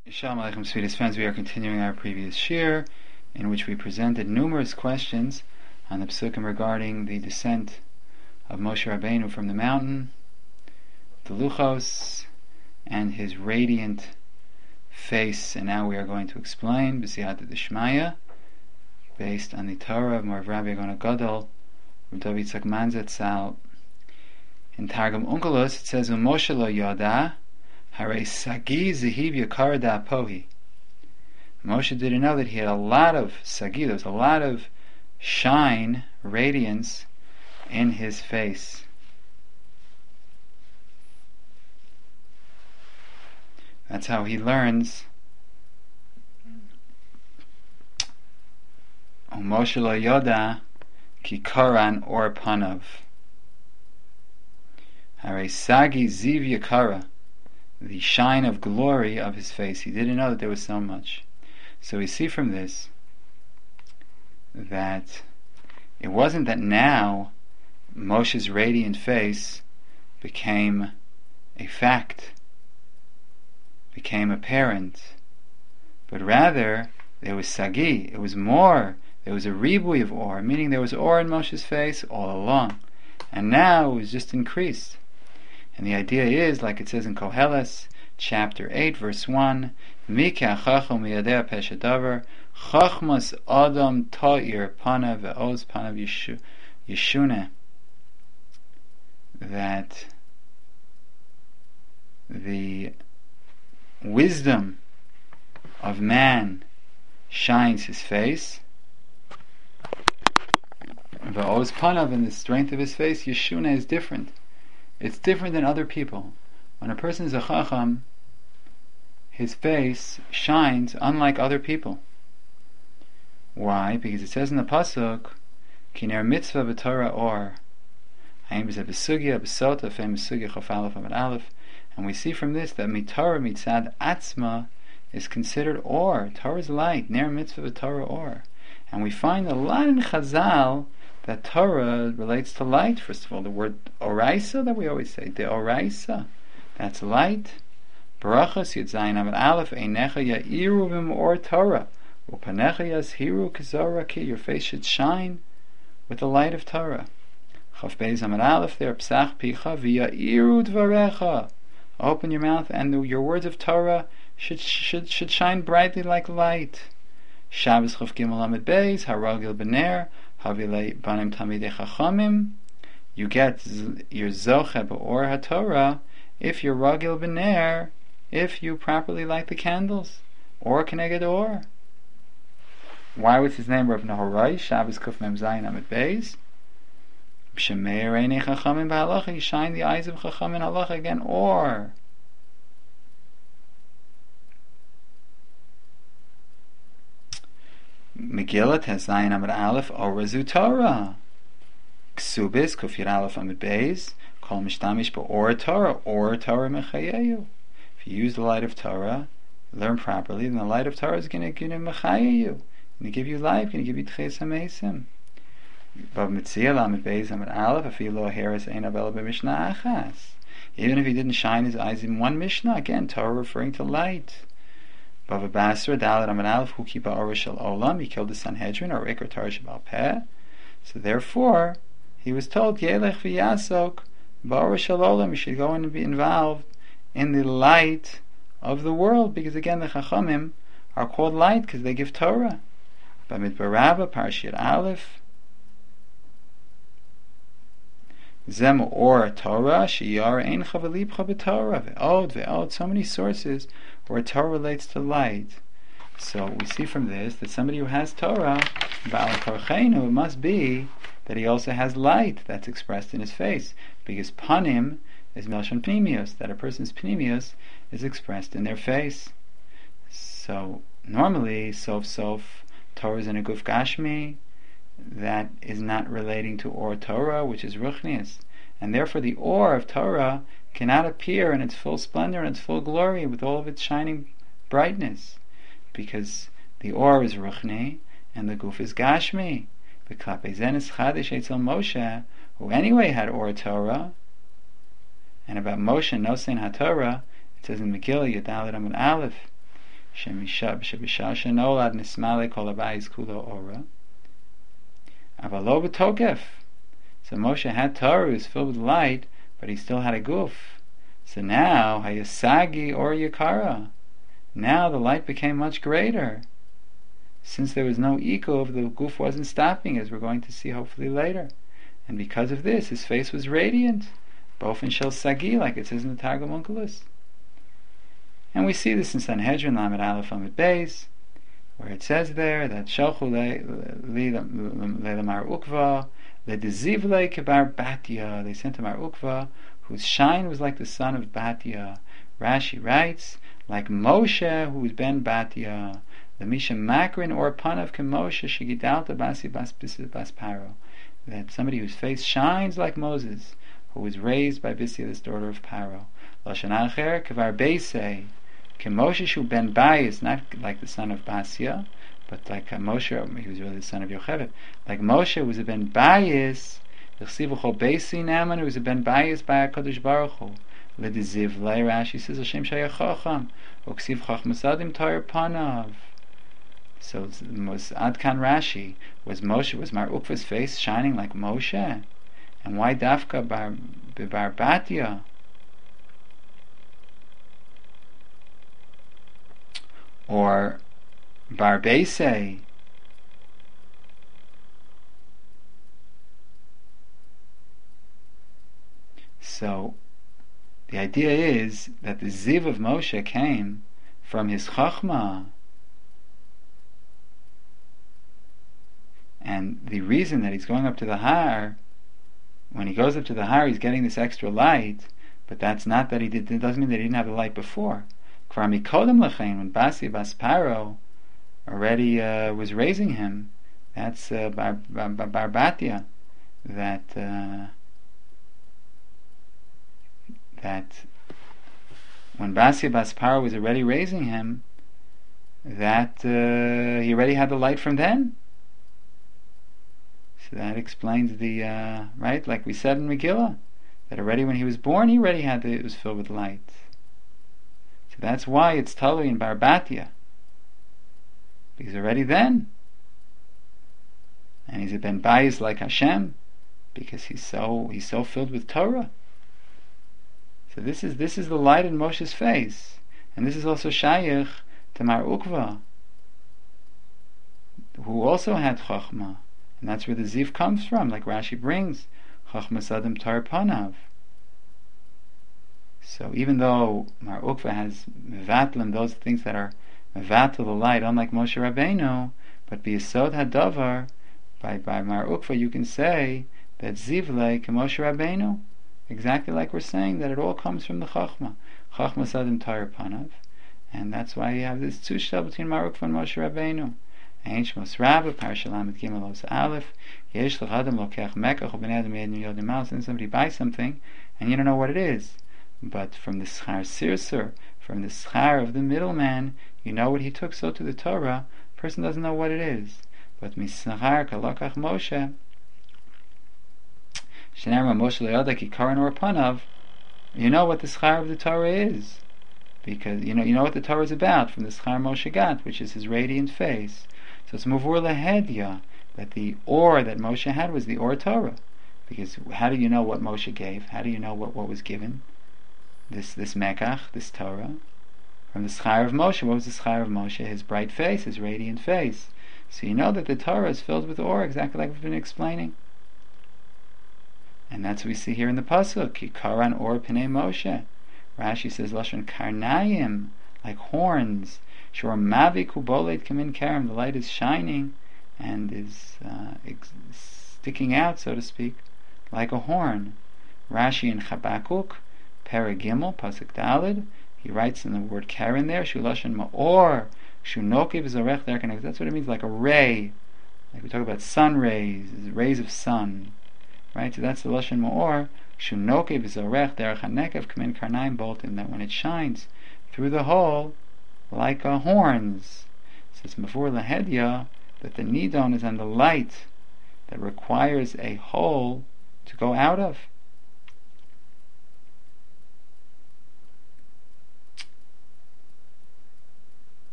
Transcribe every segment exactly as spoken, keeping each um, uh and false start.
Shalom Aleichem, sweetest friends. We are continuing our previous shir, in which we presented numerous questions on the psukim regarding the descent of Moshe Rabbeinu from the mountain, the Luchos, and his radiant face. And now we are going to explain B'siyata D'Shmaya, based on the Torah of Morav Rabbi Agon HaGadol, Rav David Yitzchak Manzat Sal. In Targum Onkelos it says, Moshe lo yada Hare Sagi Zehiv Yakar Da Pohi. Moshe didn't know that he had a lot of Sagi, there was a lot of shine, radiance in his face. That's how he learns. O Moshe lo yoda ki koran or panav. Hare Sagi Ziv Yakara, the shine of glory of his face. He didn't know that there was so much. So we see from this that it wasn't that now Moshe's radiant face became a fact, became apparent, but rather there was Sagi, it was more, there was a ribui of or, meaning there was or in Moshe's face all along, and now it was just increased. And the idea is, like it says in Koheles, chapter eight, verse one, Mikah chacham miyadeh peshadavar, chachmas adam ta'ir panav ve'oz panav yeshune, that the wisdom of man shines his face, ve'oz panav, and the strength of his face, yeshune, is different. It's different than other people. When a person is a chacham, his face shines unlike other people. Why? Because it says in the pasuk, "Kiner mitzvah b'Torah or," and we see from this that mitzvah mitzad atzma is considered or. Torah is light. Ner mitzvah b'Torah or, and we find a lot in Chazal that Torah relates to light. First of all, the word oraisa that we always say, the oraisa, that's light. Barachas Yud Zayin Amud Aleph, Einecha ya'iru b'mor Torah, upanecha yazhiru k'zora ki, your face should shine with the light of Torah. Chav Beis Amud Aleph, there, Psach picha v'ya'iru dvarecha, open your mouth and the, your words of Torah should should should shine brightly like light. Shabbos Chav Gimel Amud Beis, Haragil B'ner, Havilei Banim Tamidei Chachamim, you get your Zoche B'or HaTorah if you're Ragil B'ner, if you properly light the candles, or Keneged Or. Why was his name Rav Nahorai? Shabbos Kuf Mem Zayin Amud Beis. B'Shemeir Einei Chachamim B'Halacha, you shine the eyes of Chacham in Halacha, again, or. Megillah Tezayin Amud Aleph Orazu Torah. Ksubis Kufir Aleph Amud Beis Kol Mishtamish B'Or Torah Or Torah Mechayeyu. If you use the light of Torah, learn properly, then the light of Torah is going to mechaye you, going to give you life, going to give you Tches HaMeisim. Bav Mitzil Amud Beis Amud Aleph Afilo Heres Ein Abel B'Mishnah Achas. Even if he didn't shine his eyes in one Mishnah, again Torah referring to light. Bava Basra Dalet Amud Aleph Hu Kiba Orah Shel Olam, he killed the Sanhedrin, or Ikar Torah Shebal Peh. So therefore he was told Yelech V'Yasok Ba'orah Shel Olam, you should go and be involved in the light of the world, because again the Chachamim are called light because they give Torah. Bamidbar Rabbah Parashat Aleph Zem or Torah Shiyar Ein Chavalibcha B'Torah Ve'od Ve'od, so many sources where Torah relates to light. So we see from this that somebody who has Torah, Ba'al Korcheinu, it must be that he also has light that's expressed in his face, because Panim is Melshon Pnimius, that a person's Pnimius is expressed in their face. So normally, Sof Sof, Torah is in a Guf Gashmi, that is not relating to Or Torah, which is Ruchnius, and therefore the Or of Torah cannot appear in its full splendor and its full glory with all of its shining brightness, because the Or is Ruchni and the Guf is Gashmi. The Klape Zenis Chadish Eitzel Moshe, who anyway had Or Torah, and about Moshe Nosein HaTorah, it says in Megillah Yud Dalet Amud Aleph, Shemishah shenolad nismale kol habayis kulo ora. Aval lo b'tokef. So Moshe had Torah, he was filled with light, but he still had a guf. So now, hayasagi or yakara. Now the light became much greater. Since there was no ikuv, the guf wasn't stopping, as we're going to see hopefully later. And because of this, his face was radiant. Bofen shel sagi, like it says in the Targum Onkelos. And we see this in Sanhedrin, Lamed Aleph Lamed Beis, where it says there that Shalchu le Mar Ukva, le Dezivle kebar Batya. They sent to Mar Ukva, whose shine was like the sun of Batya. Rashi writes, like Moshe, who was ben Batya. The Misha Makrin or Panav Kemoshe Shigidalta Basi Bas Bas Paro. That somebody whose face shines like Moses, who was raised by Bisya, this daughter of Paro. Lashon Acher Kevar Beisei. Kemoshe Shu ben Bayis, not like the son of Basya, but like Moshe, he was really the son of Yocheved. Like Moshe was a ben Bayis, Yechsivu Chol Beisi Naman, who was a ben Bayis by HaKadosh Baruch Hu. Lediziv Le Rashi says Hashem Shaya Chacham, Oksiv Chachmasadim Toyer Panav. So was Adkan Rashi, was Moshe, was Mar Ukva's face shining like Moshe? And why Dafka Bar Bar Batya? Or Bar Beisei? So the idea is that the Ziv of Moshe came from his Chachma. And the reason that he's going up to the Har, when he goes up to the Har, he's getting this extra light, but that's not that he did, it doesn't mean that he didn't have the light before. Kvar mikodem lechein, when Basi Bas Paro already uh, was raising him, that's uh, Bar, Bar, Bar Batya, that uh, that when Basi Bas Paro was already raising him, that uh, he already had the light from then. So that explains the uh, right, like we said in Megillah, that already when he was born, he already had the, it was filled with light. So that's why it's Talui in Bar Batya, because already then, and he's a ben Bayis like Hashem, because he's so he's so filled with Torah. So this is this is the light in Moshe's face, and this is also Shayach to Mar Ukva, who also had Chachma. And that's where the Ziv comes from, like Rashi brings, Chachmas Adam Tar Panav. So even though Mar Ukva has Mevatlim, those things that are Mevatel the light, unlike Moshe Rabbeinu, but B'Yesod HaDavar, by, by Mar Ukva you can say that Zivle K'Moshe Rabbeinu, exactly like we're saying, that it all comes from the Chachma. Chachmas Adam Tar Panav. And that's why you have this Tzushta between Mar Ukva and Moshe Rabbeinu. Ein Shmos Rabbah, Parasha Lamed Gimel Os Aleph, Yesh L'Chadam Lokech Mekach, U'Bnei Adam Yedin Yodim Maus, and somebody buys something, and you don't know what it is. But from the Schar Sirsur, from the Schar of the middleman, you know what he took, so to the Torah, a person doesn't know what it is. But Misachar Kalokach Moshe, Shenarma Moshe Le'oda Ki Karan Or Panav, you know what the Schar of the Torah is. Because you know you know what the Torah is about, from the Schar Moshe got, which is his radiant face. So it's Mavur Lahedya, that the or that Moshe had was the or Torah. Because how do you know what Moshe gave? How do you know what, what was given? This this Mekach, this Torah. From the Schar of Moshe. What was the Schar of Moshe? His bright face, his radiant face. So you know that the Torah is filled with or, exactly like we've been explaining. And that's what we see here in the Pasuk. Ki Karan or Pnei Moshe. Rashi says Lashon Karnayim, like horns. Shor Mavi Kubolet Kamin Karam, the light is shining and is uh, ex- sticking out, so to speak, like a horn. Rashi in Chabakuk, Paragimel, Pasuk Dalid, he writes in the word Karen there, Shulashon Ma'or, Shunokiv Zorech Derkanek. That's what it means, like a ray. Like we talk about sun rays, rays of sun. Right? So that's the Lashon Ma'or. Shunokiv Zorech Derech Hanekev Kamin Karnaim Boltin, that when it shines through the hole, like a horns. So it's Mavur Lahedya, that the Nidon is on the light that requires a hole to go out of.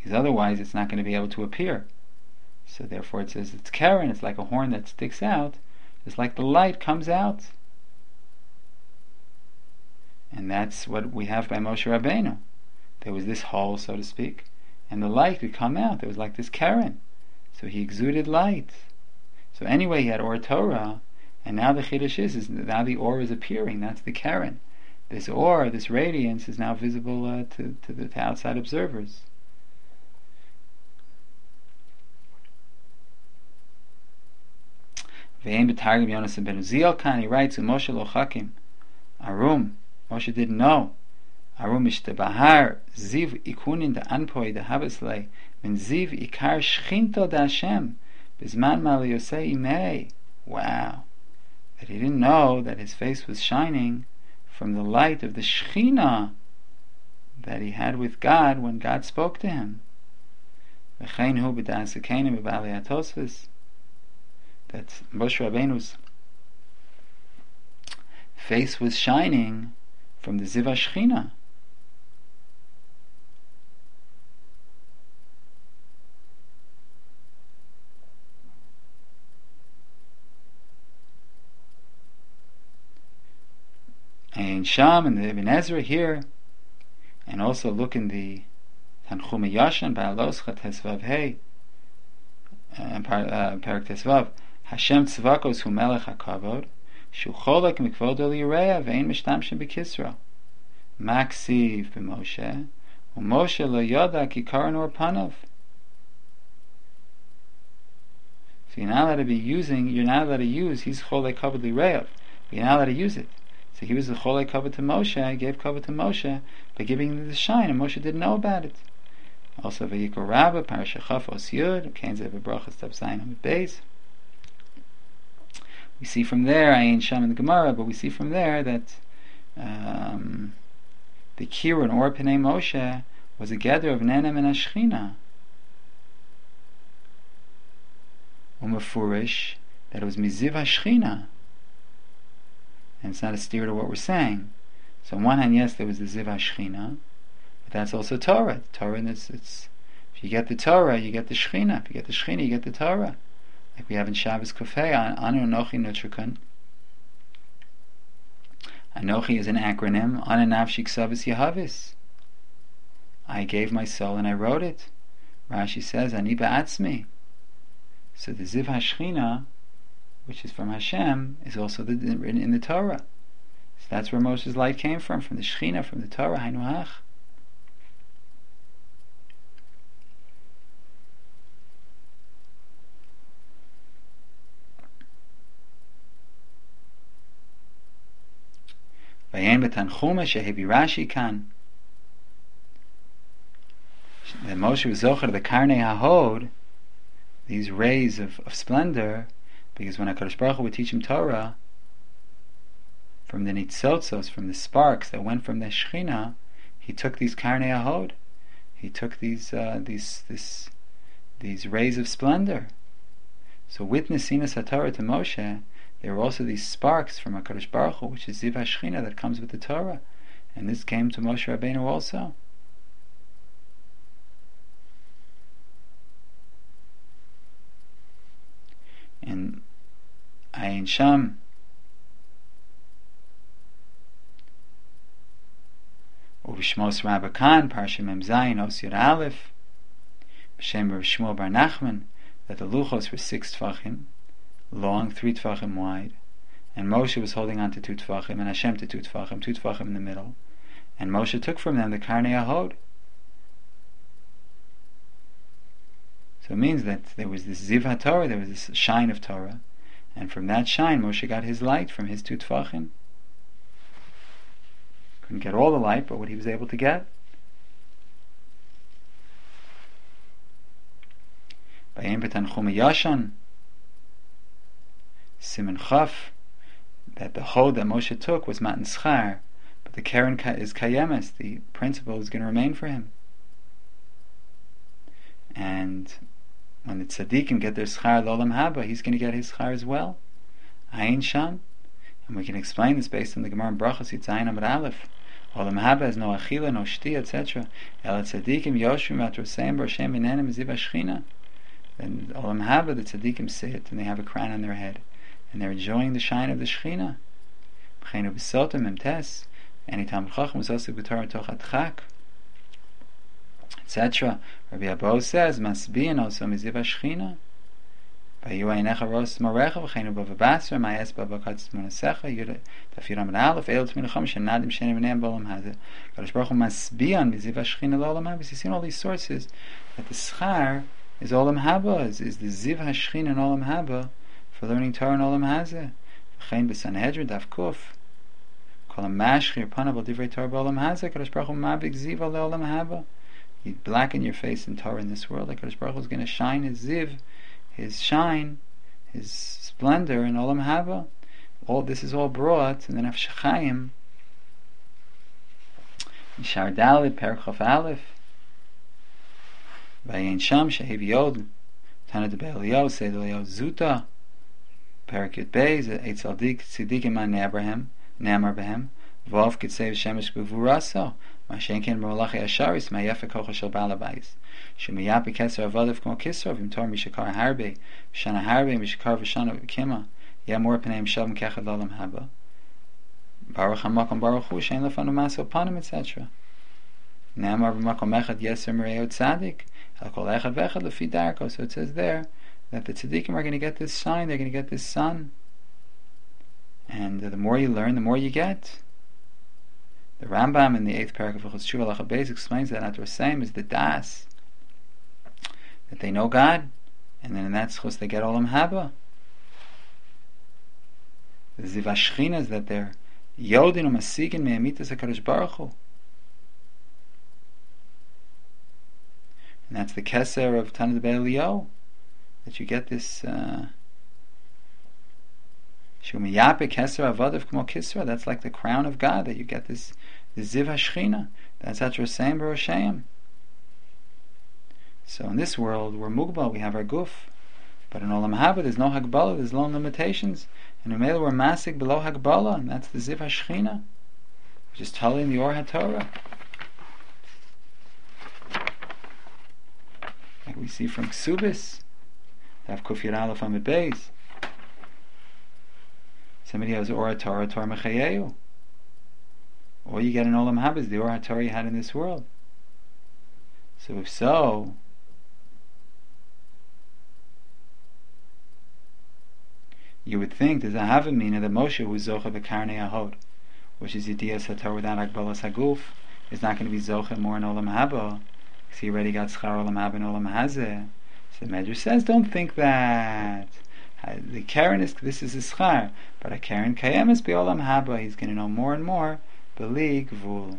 because otherwise it's not going to be able to appear. So therefore it says it's Karen, it's like a horn that sticks out, just like the light comes out. And that's what we have by Moshe Rabbeinu. There was this hole, so to speak, and the light would come out. There was like this Karen. So he exuded light. So anyway, he had Or Torah, and now the Chiddush is, is now the Or is appearing. That's the Karen. This Or, this radiance, is now visible uh, to, to the to outside observers. Ve'em b'targum Yonasan ben Uziel Kan, he writes, Moshe lo chakim, Arum, Moshe didn't know. Arum ishtabahar ziv ikunin da anpoi da habeslei min ziv ikar shchinto da Hashem bizman mal yosei imei. Wow, that he didn't know that his face was shining from the light of the Shechina that he had with God when God spoke to him. V'chein hu b'das hakenim b'balei hatosfos, that Moshe Rabbeinu's face was shining from the Ziv HaShechina. And Sham and the Ibn Ezra here, and also look in the Tanchumei Yashan by Aloscha Tesvav Hey, Perak Tesvav, Hashem Tzvakos Hu Melech HaKavod, Shu Cholek Mikvodo Liyireya Ve'ein Mishtamshin B'Kisra, Maksiv B'Moshe, U'Moshe Lo Yoda Ki Karan Or Panav. So you're not allowed to be using, you're not allowed to use, he's Cholek Kavod Liyireya, you're not allowed to use it. So he was the Cholek Kavod to Moshe, gave Kavod to Moshe by giving him the shine, and Moshe didn't know about it. Also, Vayikra Rabbah, Parasha Chaf Os Yud, Kain Zev Bracha Step Zayin Amid Beis. We see from there, Ayin Sham in the Gemara, but we see from there that um, the Kirun or Pnei Moshe was a gather of Nenem and Ashchina. Umafurish, that it was Miziv Ashchina. And it's not a steer to what we're saying. So on one hand, yes, there was the Ziv HaShechina, but that's also Torah. Torah, and it's, it's if you get the Torah, you get the Shechina. If you get the Shechina, you get the Torah. Like we have in Shabbos Kofei, Anu Anochi Nutrikun. Anochi is an acronym. Ana Nafshi Ksavis Yahavis. I gave my soul and I wrote it. Rashi says, Ani Ba'atzmi. So the Ziv HaShechina, which is from Hashem, is also the, written in the Torah. So that's where Moshe's light came from, from the Shechina, from the Torah, Hainu Hach. Vayen b'tanchuma shehebi Rashi kan. That Moshe was zocher the Karnei HaHod, these rays of, of splendor, because when HaKadosh Baruch Hu would teach him Torah, from the nitzotzos, from the sparks that went from the Shechina, he took these Karnei HaHod. He took these uh, these this these rays of splendor. So with Nesinas HaTorah to Moshe, there were also these sparks from HaKadosh Baruch Hu, which is Ziv HaShechina that comes with the Torah, and this came to Moshe Rabbeinu also. And Ayin Sham, Uvishmos Rabba Khan, Parsha Mem Zayin, Os Yud Aleph, B'Shem Rav Shmuel Bar Nachman, that the luchos were six tfachim long, three tfachim wide, and Moshe was holding on to two tfachim, and Hashem to two tfachim, two tfachim in the middle, and Moshe took from them the Karnei HaHod. So it means that there was this Ziv HaTorah, there was this shine of Torah, and from that shine Moshe got his light from his two tfachim. Couldn't get all the light, but what he was able to get. Vayem b'tanchumei Yashan, Siman Chaf, that the hold that Moshe took was Matan Schar, but the Karen is Kayemes, the principle is going to remain for him. And when the tzaddikim get their schar l'olam haba, he's going to get his schar as well. Ayin Sham, and we can explain this based on the Gemara in Brachos Yitzayin Amud Aleph. Olam Haba has no achila, no shti, et cetera. El tzadikim yoshvim atroseim b'Hashem inenem ziv hashchina. And Olam Haba, the tzadikim sit, and they have a crown on their head, and they're enjoying the shine of the Shechina. B'cheinu b'sotim emtes. Any Talmid Chacham was also b'Torah toch adchak, et cetera. Rabbi Abba says, Masbiyan also miziv hashchina. Vayu einecha ros marecha v'cheinu bava basra ma'es bava katzis monasecha yud tafiram and aleph el t'min chom shenadim shenim v'neim b'olam hazeh. Kadosh Baruch Hu masbiyan miziv hashchina l'olam haba. You've seen all these sources that the schar is olam haba, is, is the ziv hashchina in olam haba for learning Torah in olam hazeh. V'chein b'Sanhedrin daf kuf. Kol ha'mashchir panav al divrei Torah b'olam hazeh. Kadosh Baruch Hu mabig ziv al olam haba. You blacken your face in Torah in this world, like Kadosh Baruch Hu is going to shine His ziv, His shine, His splendor in Olam Haba. All this is all brought in the Nefesh Chaim, in Shar Dalet, Perek Chaf Aleph, Vayin Sham Shehiv Yod, Tana de Be'Eliyahu, Seid Eliyahu Zuta, Perek Yud Beis, Eitz Aldik Tzidikim An Abraham, Ne'amar Behem, Vov Kitsev Shemesh B'Vuraso, Mashenken Merolachi Asharis, Mayefe Kocha Shel Baal Habayis. Shemiyapi Keser Avodav Kmo Kisrov, Yimtor Mishakar Harbe, Shana Harbe, Mishakar V'Shana Kima, Yamor P'neim Shavim Kechad L'Olam Haba. Baruch HaMakom Baruch Hu, Shein Lefanu Maso Panim, et cetera. Ne'amar B'Makom Echad Yeser Mereo Tzadik, El Kol Echad V'Echad Lefi Darko. So it says there that the tzaddikim are going to get this shine, they're going to get this sun. And the more you learn, the more you get. The Rambam in the eighth parak of Hilchos Tshuva Halacha Beis explains that Ator Seim is the das, that they know God, and then in that schus they get Olam Haba. The Ziv HaShechina is that they're Yodin or Masigin Me'amitas HaKadosh Baruch Hu. And that's the Keser of Tana de Be'Eliyahu, that you get this Shumiyape Keser Avodav Kmo Kisra. That's like the crown of God, that you get this, this Ziv HaShechina. That's Ator Seim B'Rosheim. So in this world, we're mugbal, we have our guf. But in Olam Haba, there's no hagbala, there's no limitations. And in Mela, we're masik below hagbala, and that's the Ziv HaShechina, which is totally in the Or HaTorah. Like we see from Ksubis, Tav Kuf Yud Aleph Amud Beis. Somebody has Or HaTorah, Torah Mechayehu. All you get in Olam Haba is the Or HaTorah you had in this world. So if so, you would think there's a Havamina that Moshe, who is Zocha B'Karnei Ahod, which is Yediyas HaTorah without Agbalas HaGuf, is not going to be Zocha more in Olam Haba, because he already got Schar Olam Haba and Olam Hazeh. So the Medrash says, don't think that. The Karen is, this is a Schar, but a Karen Kayem is Be Olam Haba, he's going to know more and more, B'li Gvul.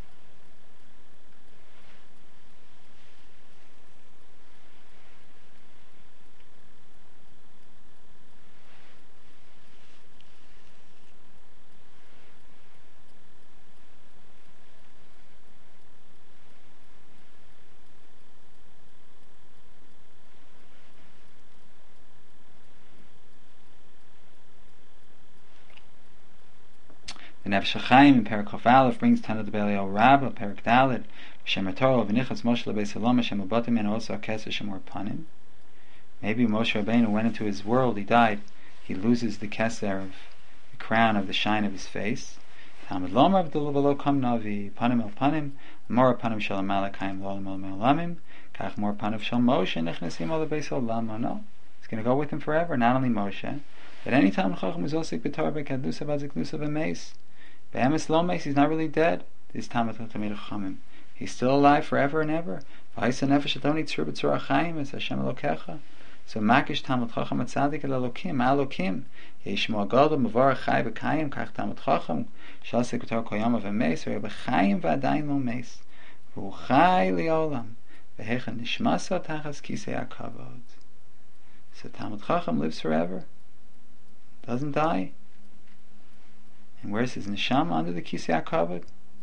The Nefesh HaChaim in Perek Chaf Aleph brings Tana de Be'Eliyahu Rabbah, Perek Dalet, Shem HaTorah, V'nichas Moshe Lebeis Halom, Shem HaBotim, and also a Keser Shemor Panim. Maybe Moshe Rabbeinu went into his world, he died, he loses the Keser of the crown of the shine of his face. Talmud Lomar V'dul V'lo Kam Navi, Panim El Panim, Mor Panim Shel Amalekayim L'Olam El Me'olamim, Kach Mor Panim Shel Moshe, Nechnesim Ol Lebeis Halam. No, he's going to go with him forever, not only Moshe, but any Talmud Chacham who's also B'Torah B'Kadlusa V'Ziklusa V'Meis. Be'emes Lomes, he's not really dead. This Talmud Chachamim, he's still alive forever and ever. V'haisa nefesh atoni tzur b'tzur achayim es Hashem Elokecha. So makish Talmud Chacham atzadik el Elokim, Elokim. Yishmo agadol mavar chay v'kayim kach Talmud Chacham shal sekutar koyama v'meis v'yer b'chayim v'adayin lo meis v'hu chay li'olam v'hecha nishmasa tachas kisei hakavod. So Talmud Chacham lives forever, doesn't die. And where's his neshama? Under the Kisei HaKavod.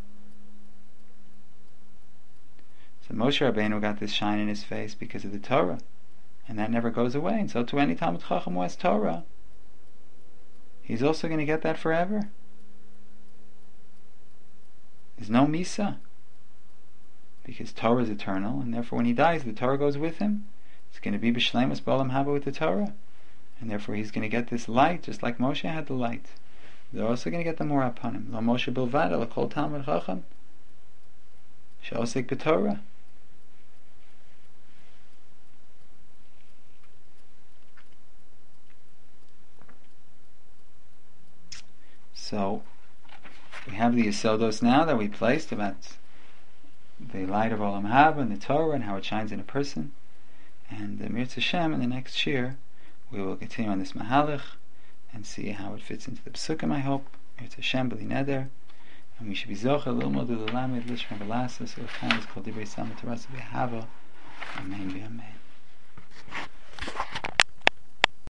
So Moshe Rabbeinu got this shine in his face because of the Torah, and that never goes away. And so to any Talmud Chacham who has Torah, he's also going to get that forever. There's no Misa, because Torah is eternal, and therefore when he dies, the Torah goes with him. It's going to be b'shleimus b'olam haba with the Torah, and therefore he's going to get this light, just like Moshe had the light. They're also going to get the more upon him. Lo Moshe bilvad ela kol talmid chacham she'osek b'Torah. So we have the Yisodos now that we placed about the light of Olam Haba and the Torah and how it shines in a person. And the Mirz Hashem in the next shir we will continue on this Mahalach and see how it fits into the Psukim, I hope. Mirz Hashem b'li neder. And we should be zocha l'ilmod u'l'lamed l'shma b'lasas u'chanis kol divrei samat torah b'hava. Amen v'amen.